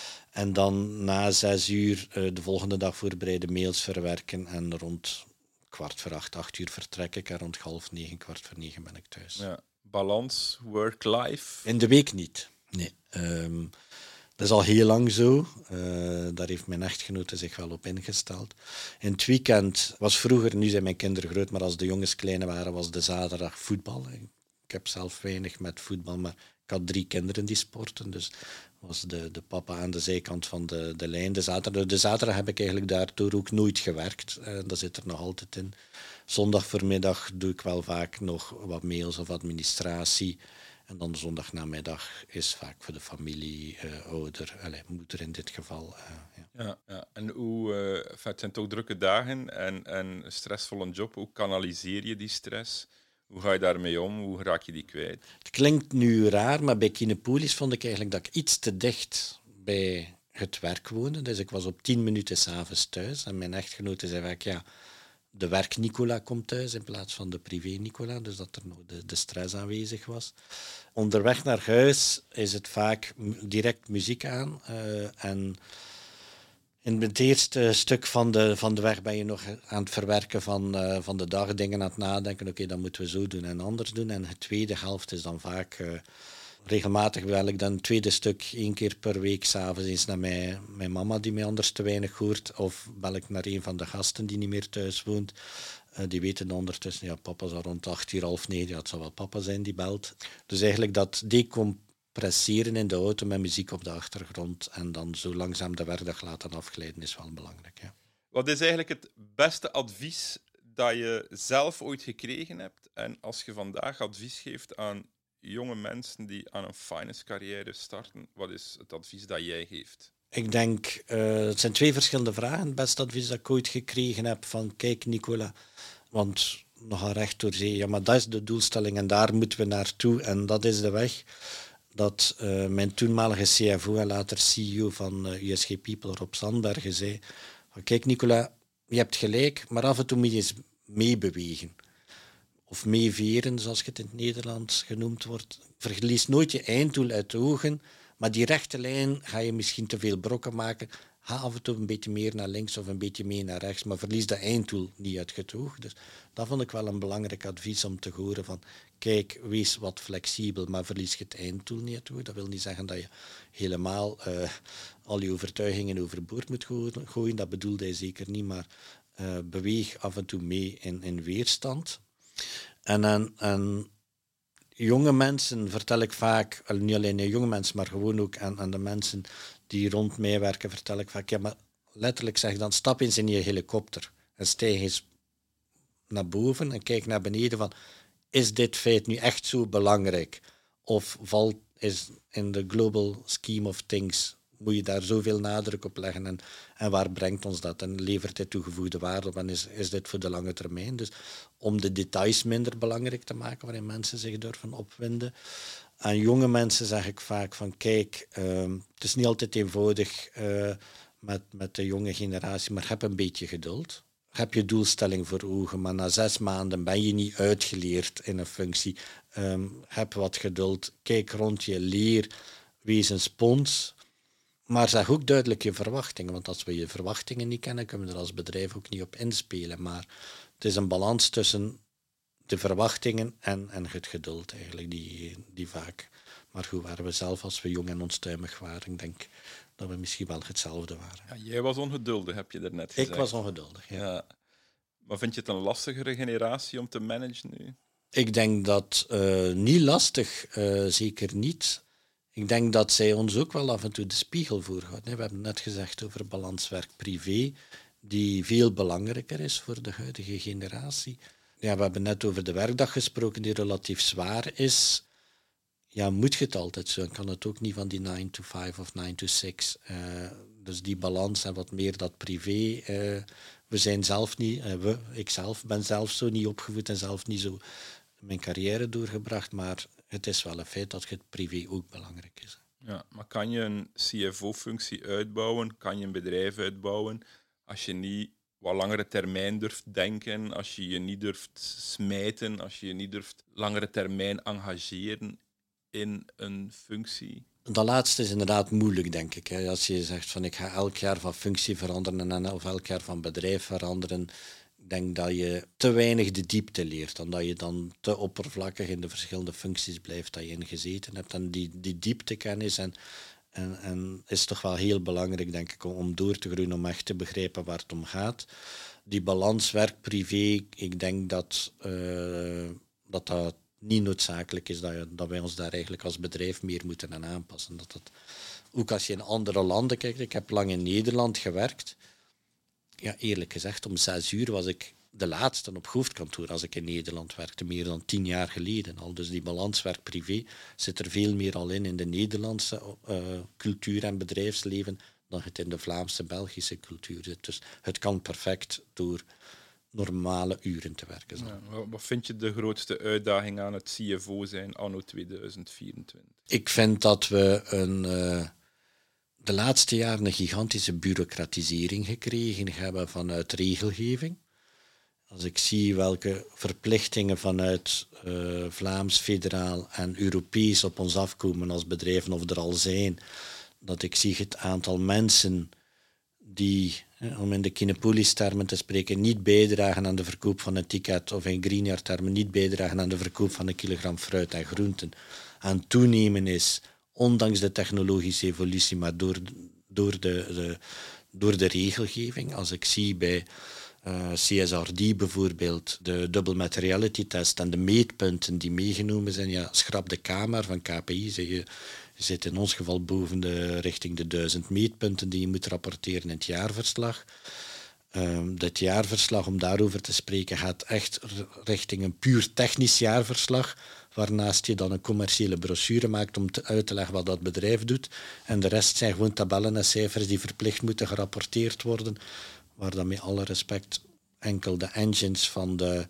En dan na zes uur uh, de volgende dag voorbereide mails verwerken. En rond kwart voor acht, acht uur vertrek ik. En rond half negen, kwart voor negen ben ik thuis. Ja. Balans, work-life? In de week niet. Nee. Um, dat is al heel lang zo. Uh, daar heeft mijn echtgenote zich wel op ingesteld. In het weekend was vroeger, nu zijn mijn kinderen groot, maar als de jongens klein waren, was de zaterdag voetbal. Ik heb zelf weinig met voetbal, maar ik had drie kinderen die sporten. Dus was de, de papa aan de zijkant van de, de lijn. De zaterdag, de zaterdag heb ik eigenlijk daardoor ook nooit gewerkt. Uh, dat zit er nog altijd in. Zondag voormiddag doe ik wel vaak nog wat mails of administratie. En dan zondagnamiddag is vaak voor de familie, uh, ouder, allez, moeder in dit geval. Uh, ja. Ja, ja. En hoe, uh, het zijn toch drukke dagen en, en een stressvolle job. Hoe kanaliseer je die stress? Hoe ga je daarmee om? Hoe raak je die kwijt? Het klinkt nu raar, maar bij Kinepolis vond ik eigenlijk dat ik iets te dicht bij het werk woonde. Dus ik was op tien minuten 's avonds thuis. En mijn echtgenote zei vaak, ja, de werk-Nicola komt thuis in plaats van de privé-Nicola. Dus dat er nog de, de stress aanwezig was. Onderweg naar huis is het vaak direct muziek aan. Uh, en in het eerste stuk van de, van de weg ben je nog aan het verwerken van, uh, van de dag, dingen aan het nadenken. Oké, okay, dat moeten we zo doen en anders doen. En de tweede helft is dan vaak... Uh, regelmatig bel ik dan het tweede stuk één keer per week, 's avonds eens naar mijn, mijn mama die mij anders te weinig hoort. Of bel ik naar een van de gasten die niet meer thuis woont. Uh, die weten ondertussen, ja, papa zal rond acht uur, half negen, ja, het zal wel papa zijn die belt. Dus eigenlijk dat decompresseren in de auto met muziek op de achtergrond en dan zo langzaam de werkdag laten afglijden is wel belangrijk. Ja. Wat is eigenlijk het beste advies dat je zelf ooit gekregen hebt? En als je vandaag advies geeft aan jonge mensen die aan een finance carrière starten, wat is het advies dat jij geeft? Ik denk, uh, het zijn twee verschillende vragen. Het beste advies dat ik ooit gekregen heb van, kijk Nicola, want nogal recht door zee, ja, maar dat is de doelstelling en daar moeten we naartoe en dat is de weg. Dat uh, mijn toenmalige C F O en later C E O van uh, U S G People, Rob Sandbergen, zei, kijk Nicola, je hebt gelijk, maar af en toe moet je eens meebewegen. Of meeveren, zoals het in het Nederlands genoemd wordt. Verlies nooit je einddoel uit de ogen, maar die rechte lijn ga je misschien te veel brokken maken. Ga af en toe een beetje meer naar links of een beetje meer naar rechts, maar verlies dat einddoel niet uit het oog. Dus dat vond ik wel een belangrijk advies om te horen van, kijk, wees wat flexibel, maar verlies je het einddoel niet uit het oog. Dat wil niet zeggen dat je helemaal uh, al je overtuigingen overboord moet gooien. Dat bedoelde hij zeker niet, maar uh, beweeg af en toe mee in, in weerstand. En aan, aan jonge mensen vertel ik vaak, niet alleen aan jonge mensen, maar gewoon ook aan, aan de mensen die rond mij werken, vertel ik vaak, ja, maar letterlijk zeg ik dan, stap eens in je helikopter en stijg eens naar boven en kijk naar beneden van, is dit feit nu echt zo belangrijk? Of valt, is in de global scheme of things, moet je daar zoveel nadruk op leggen en, en waar brengt ons dat? En levert dit toegevoegde waarde op en is, is dit voor de lange termijn? Dus om de details minder belangrijk te maken waarin mensen zich durven opwinden. Aan jonge mensen zeg ik vaak van kijk, uh, het is niet altijd eenvoudig uh, met, met de jonge generatie, maar heb een beetje geduld. Heb je doelstelling voor ogen, maar na zes maanden ben je niet uitgeleerd in een functie. Um, heb wat geduld, kijk rond je, leer, wees een spons. Maar zeg ook duidelijk je verwachtingen, want als we je verwachtingen niet kennen, kunnen we er als bedrijf ook niet op inspelen. Maar het is een balans tussen de verwachtingen en, en het geduld eigenlijk, die, die vaak. Maar hoe waren we zelf als we jong en onstuimig waren? Ik denk dat we misschien wel hetzelfde waren. Ja, jij was ongeduldig, heb je er net gezegd. Ik was ongeduldig, ja. ja. Maar vind je het een lastigere generatie om te managen nu? Ik denk dat uh, niet lastig, uh, zeker niet. Ik denk dat zij ons ook wel af en toe de spiegel voorhouden. We hebben net gezegd over balanswerk-privé, die veel belangrijker is voor de huidige generatie. Ja, we hebben net over de werkdag gesproken, die relatief zwaar is. Ja, moet je het altijd zo? Dan kan het ook niet van die nine to five of nine to six. Uh, dus die balans en wat meer dat privé. Uh, we zijn zelf niet, uh, we, ik zelf ben zelf zo niet opgevoed en zelf niet zo mijn carrière doorgebracht, maar het is wel een feit dat het privé ook belangrijk is. Ja, maar kan je een C F O-functie uitbouwen? Kan je een bedrijf uitbouwen als je niet wat langere termijn durft denken, als je je niet durft smijten, als je je niet durft langere termijn engageren in een functie? Dat laatste is inderdaad moeilijk, denk ik. Als je zegt van ik ga elk jaar van functie veranderen of elk jaar van bedrijf veranderen, ik denk dat je te weinig de diepte leert, omdat je dan te oppervlakkig in de verschillende functies blijft dat je in gezeten hebt. En die, die dieptekennis en, en, en is toch wel heel belangrijk, denk ik, om door te groeien, om echt te begrijpen waar het om gaat. Die balans werk-privé, ik denk dat, uh, dat dat niet noodzakelijk is, dat, je, dat wij ons daar eigenlijk als bedrijf meer moeten aan aanpassen. Dat dat, ook als je in andere landen kijkt, ik heb lang in Nederland gewerkt. Ja, eerlijk gezegd, om zes uur was ik de laatste op hoofdkantoor als ik in Nederland werkte, meer dan tien jaar geleden al. Dus die balans werk-privé zit er veel meer al in in de Nederlandse uh, cultuur en bedrijfsleven dan het in de Vlaamse, Belgische cultuur zit. Dus het kan perfect door normale uren te werken. Ja, wat vind je de grootste uitdaging aan het C F O zijn anno tweeduizend vierentwintig? Ik vind dat we een... Uh, de laatste jaren een gigantische bureaucratisering gekregen hebben vanuit regelgeving. Als ik zie welke verplichtingen vanuit uh, Vlaams, federaal en Europees op ons afkomen als bedrijven of er al zijn, dat ik zie het aantal mensen die, eh, om in de Kinepolis-termen te spreken, niet bijdragen aan de verkoop van een ticket of in Greenyard-termen niet bijdragen aan de verkoop van een kilogram fruit en groenten, aan toenemen is, ondanks de technologische evolutie, maar door, door, de, de, door de regelgeving. Als ik zie bij uh, C S R D bijvoorbeeld, de double materiality test en de meetpunten die meegenomen zijn, ja, schrap de kamer van K P I, zeg je, je zit in ons geval boven de, richting de duizend meetpunten die je moet rapporteren in het jaarverslag. Um, het jaarverslag, om daarover te spreken, gaat echt richting een puur technisch jaarverslag, waarnaast je dan een commerciële brochure maakt om te, uit te leggen wat dat bedrijf doet. En de rest zijn gewoon tabellen en cijfers die verplicht moeten gerapporteerd worden, waar dan met alle respect enkel de engines van de,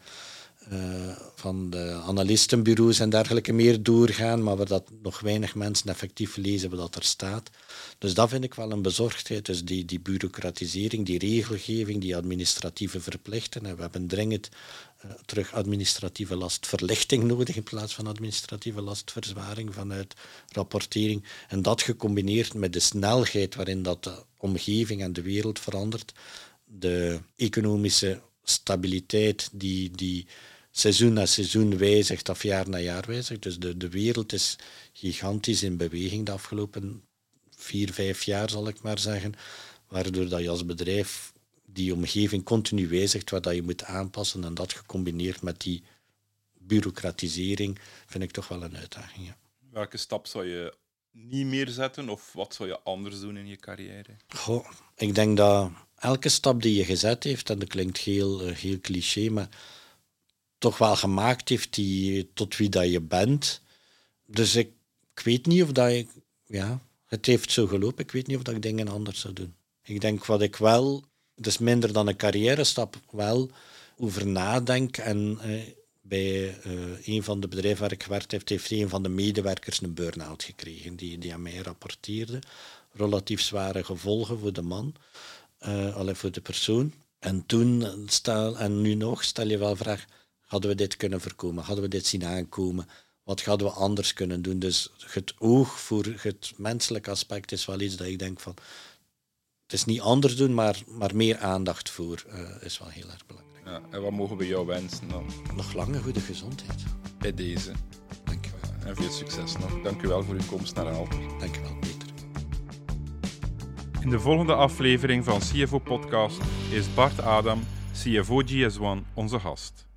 uh, van de analistenbureaus en dergelijke meer doorgaan, maar waar dat nog weinig mensen effectief lezen wat er staat. Dus dat vind ik wel een bezorgdheid. Dus die, die bureaucratisering, die regelgeving, die administratieve verplichtingen. En we hebben dringend uh, terug administratieve lastverlichting nodig in plaats van administratieve lastverzwaring vanuit rapportering. En dat gecombineerd met de snelheid waarin dat de omgeving en de wereld verandert, de economische stabiliteit die, die seizoen na seizoen wijzigt of jaar na jaar wijzigt. Dus de, de wereld is gigantisch in beweging de afgelopen vier, vijf jaar, zal ik maar zeggen, waardoor dat je als bedrijf die omgeving continu wijzigt, waar dat je moet aanpassen, en dat gecombineerd met die bureaucratisering vind ik toch wel een uitdaging. Ja. Welke stap zou je niet meer zetten of wat zou je anders doen in je carrière? Goh, ik denk dat elke stap die je gezet heeft, en dat klinkt heel, heel cliché, maar toch wel gemaakt heeft die, tot wie dat je bent. Dus ik, ik weet niet of dat je... Ja, het heeft zo gelopen. Ik weet niet of dat ik dingen anders zou doen. Ik denk wat ik wel, het is minder dan een carrière stap, wel over nadenk. En eh, bij uh, een van de bedrijven waar ik gewerkt heb, heeft een van de medewerkers een burn-out gekregen, die, die aan mij rapporteerde. Relatief zware gevolgen voor de man, uh, alleen voor de persoon. En toen, stel, en nu nog, stel je wel de vraag, hadden we dit kunnen voorkomen? Hadden we dit zien aankomen? Wat hadden we anders kunnen doen? Dus het oog voor het menselijke aspect is wel iets dat ik denk van, het is niet anders doen, maar, maar meer aandacht voor uh, is wel heel erg belangrijk. Ja, en wat mogen we jou wensen dan? Nog lange goede gezondheid. Bij deze. Dank je wel. En veel succes nog. Dank u wel voor uw komst naar Aalter. Dank je wel, Peter. In de volgende aflevering van C F O Podcast is Bart Adam, C F O G S one onze gast.